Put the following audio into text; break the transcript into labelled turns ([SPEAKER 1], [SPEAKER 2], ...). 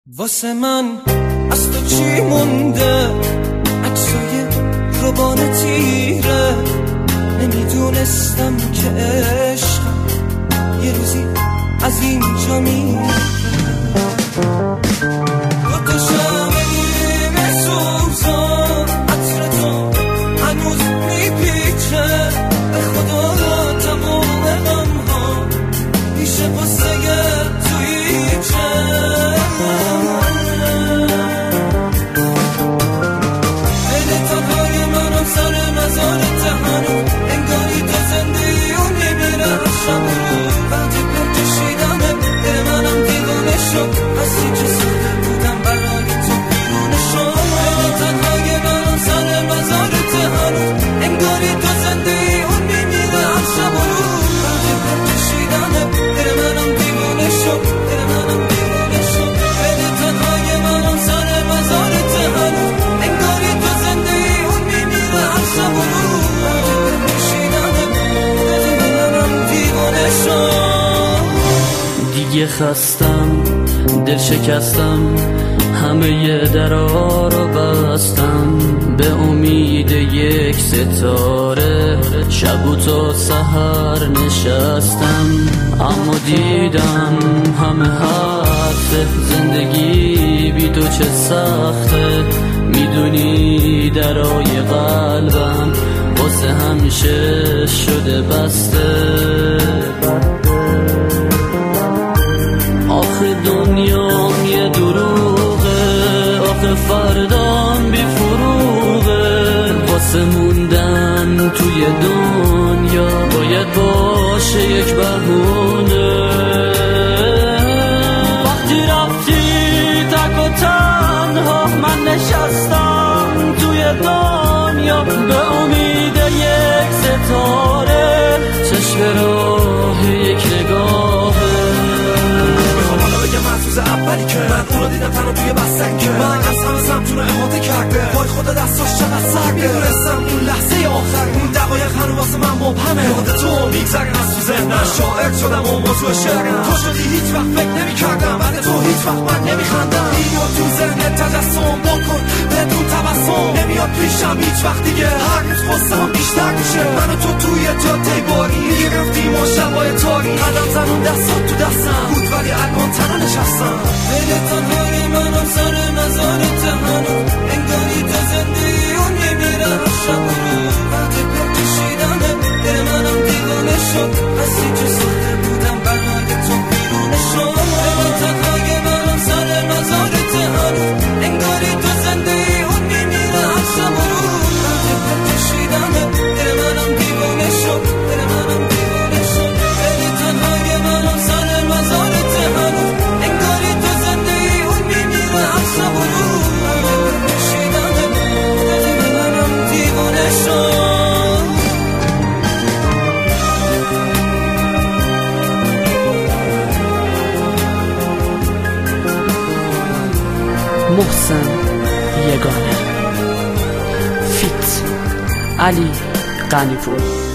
[SPEAKER 1] واسه من از تو چی مونده؟ عکسای روبان تیره. نمیدونستم که عشق یه روزی از اینجا میره. دوتا شمع نیمه سوزان عطر تو هنوز میپیچه. به خدا تمام غمها پیشه واسه توییچه.
[SPEAKER 2] دیگه خستم، دل شکستم، همه درا رو بستم. به امید یک ستاره شب و تا سحر نشستم. اما دیدم همه حرف زندگی بی تو چه سخته. میدونی درای قلبم واسه همیشه شده بسته. آخه دنیام یه دروغه، آخه فردام بی فروغه. واسه موندن توی دنیا باید باشه یک بهونه. وقتی رفتی تک و تنها من نشستم توی دنیا. به امید یک ستاره چشم راه یک نگاهه.
[SPEAKER 3] اولی که من اونو دیدم تنها توی بستنگه. من از همه سمتونو احاطه کرده. وای خدا دستاش چقدر سرده. میدونستم اون لحظه آخر اون دقایق هنو واسه من مبهمه. یاد تو میگذرن از تو ذهنم. شاعر شدم و موضوع شعرم. تو شدی هیچ وقت فکر نمی کردم. بعد تو هیچ وقت من نمی خندم. اینو تو ذهنت تجسم بکن بدون تبسم. نمیاد پیشم هیچ وقت دیگه. هر روز خواستم بیشتر میشه. من و تو توی جاده باری میگرفتیم و شبای تاری. قدم زنون دستات تو دستم بود ولی الان تنها نشستم.
[SPEAKER 1] دل تنهای منم سر مزارت هنوز. انگاری تو زندگی اون میمیره هر شب و روز. وقت پر کشیدنه دل منم دیوانه شد. از اینجا ساخته بودم برای تو بیرونه شد. دل تنهای منم سر مزارت هنوز. انگاری تو زندگی اون میمیره هر شب و روز. وقت پر کشیدنه دل منم دیوانه شد. دل منم دیوانه شد. دل تنهای منم سر مزارت هنوز. انگاری تو زندگی اون میمیره هر شب و روز. وقت پر کشیدنه دل منم دیوانه شد.
[SPEAKER 2] محسن یگانه فیت علی غنی‌پور.